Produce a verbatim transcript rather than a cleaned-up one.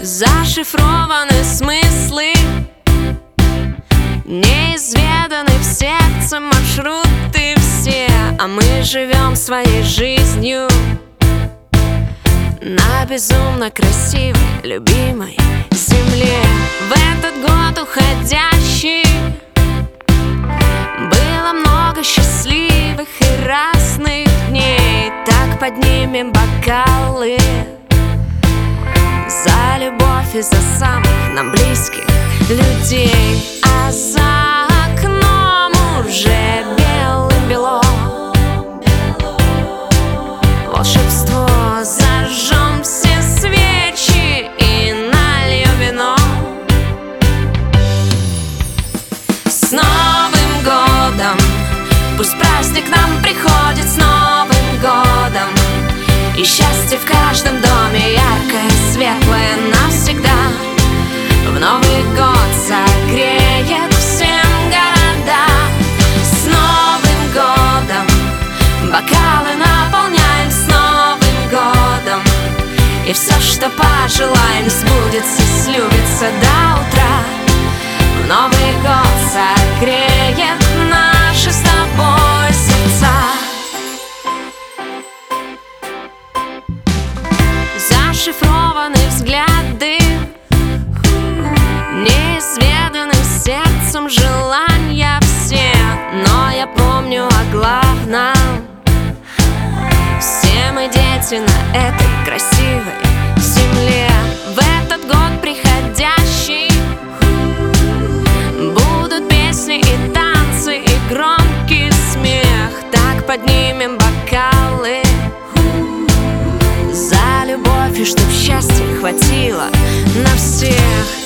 Зашифрованы смыслы, неизведаны в сердце маршруты все, а мы живем своей жизнью на безумно красивой, любимой земле. В этот год уходящий было много счастливых и разных дней. Так поднимем бокалы за любовь и за самых нам близких людей. А за окном уже белым-бело волшебство. Зажжем все свечи и нальем вино. С Новым годом! Пусть праздник нам приходит с Новым годом. И счастье в каждом доме, яркое, светлое навсегда. В Новый год согреет всем города. С Новым годом! Бокалы наполняем с Новым годом. И все, что пожелаем, сбудется, слюбится до утра. В Новый год согреет наши с тобой сердца. Зашифрованы взгляды, неизведаны сердцем желания все. Но я помню о главном: все мы дети на этой красивой земле. В этот год приходящий будут песни и танцы, и громкий смех. Так поднимем бокалы за любовь, и чтоб счастья хватило на всех.